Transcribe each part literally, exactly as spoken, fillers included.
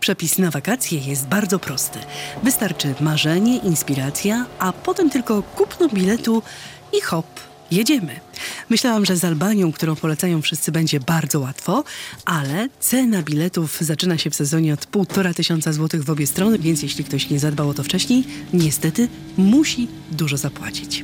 Przepis na wakacje jest bardzo prosty. Wystarczy marzenie, inspiracja, a potem tylko kupno biletu i hop, jedziemy. Myślałam, że z Albanią, którą polecają wszyscy, będzie bardzo łatwo, ale cena biletów zaczyna się w sezonie od półtora tysiąca złotych w obie strony, więc jeśli ktoś nie zadbał o to wcześniej, niestety musi dużo zapłacić.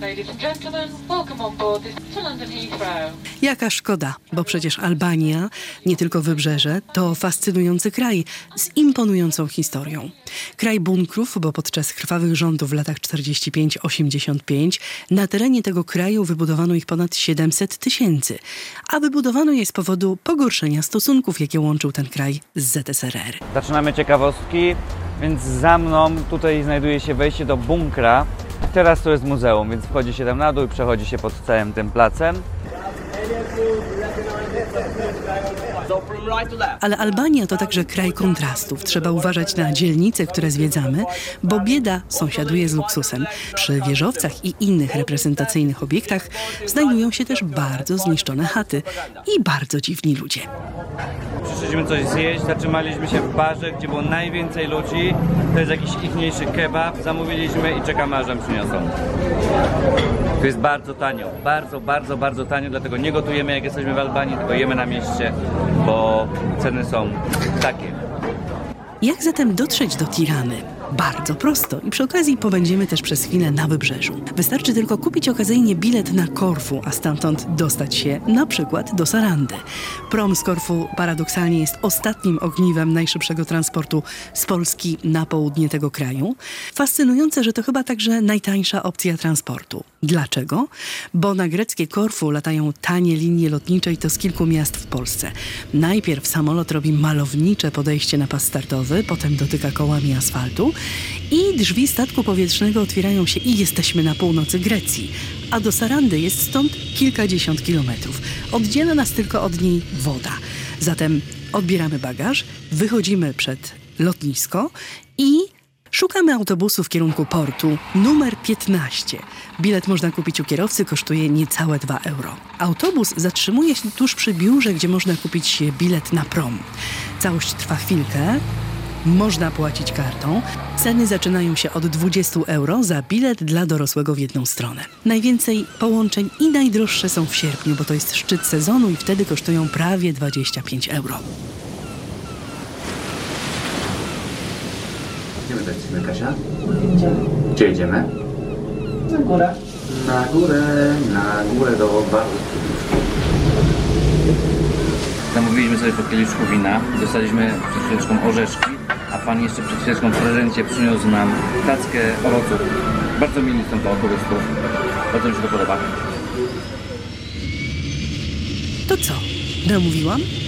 Jaka szkoda, bo przecież Albania, nie tylko wybrzeże, to fascynujący kraj z imponującą historią. Kraj bunkrów, bo podczas krwawych rządów w latach czterdziestym piątym osiemdziesiątym piątym na terenie tego kraju wybudowano ich ponad siedemset tysięcy, a wybudowano je z powodu pogorszenia stosunków, jakie łączył ten kraj z Z S R R. Zaczynamy ciekawostki, więc za mną tutaj znajduje się wejście do bunkra. Teraz to jest muzeum, więc wchodzi się tam na dół i przechodzi się pod całym tym placem. Ale Albania to także kraj kontrastów. Trzeba uważać na dzielnice, które zwiedzamy, bo bieda sąsiaduje z luksusem. Przy wieżowcach i innych reprezentacyjnych obiektach znajdują się też bardzo zniszczone chaty i bardzo dziwni ludzie. Przyszliśmy coś zjeść, zatrzymaliśmy się w barze, gdzie było najwięcej ludzi. To jest jakiś ichniejszy kebab. Zamówiliśmy i czekamy, aż nam przyniosą. Tu jest bardzo tanio, bardzo, bardzo, bardzo tanio, dlatego nie gotujemy, jak jesteśmy w Albanii, tylko jemy na mieście, bo ceny są takie. Jak zatem dotrzeć do Tirany? Bardzo prosto i przy okazji pobędziemy też przez chwilę na wybrzeżu. Wystarczy tylko kupić okazyjnie bilet na Korfu, a stamtąd dostać się na przykład do Sarandy. Prom z Korfu paradoksalnie jest ostatnim ogniwem najszybszego transportu z Polski na południe tego kraju. Fascynujące, że to chyba także najtańsza opcja transportu. Dlaczego? Bo na greckie Korfu latają tanie linie lotnicze i to z kilku miast w Polsce. Najpierw samolot robi malownicze podejście na pas startowy, potem dotyka kołami asfaltu i drzwi statku powietrznego otwierają się i jesteśmy na północy Grecji. A do Sarandy jest stąd kilkadziesiąt kilometrów. Oddziela nas tylko od niej woda. Zatem odbieramy bagaż, wychodzimy przed lotnisko i szukamy autobusu w kierunku portu numer piętnaście. Bilet można kupić u kierowcy, kosztuje niecałe dwa euro. Autobus zatrzymuje się tuż przy biurze, gdzie można kupić bilet na prom. Całość trwa chwilkę. Można płacić kartą. Ceny zaczynają się od dwudziestu euro za bilet dla dorosłego w jedną stronę. Najwięcej połączeń i najdroższe są w sierpniu, bo to jest szczyt sezonu i wtedy kosztują prawie dwadzieścia pięć euro. Gdzie my lecimy, Kasia? Gdzie jedziemy? Na górę. Na górę, na górę do baru. Zamówiliśmy sobie po kieliszku wina, dostaliśmy przed chwileczką orzeszki, a pan jeszcze przed chwileczką w prezencie przyniósł nam tackę owoców. Bardzo mili są to turystów. Bardzo mi się to podoba. To co? Namówiłam?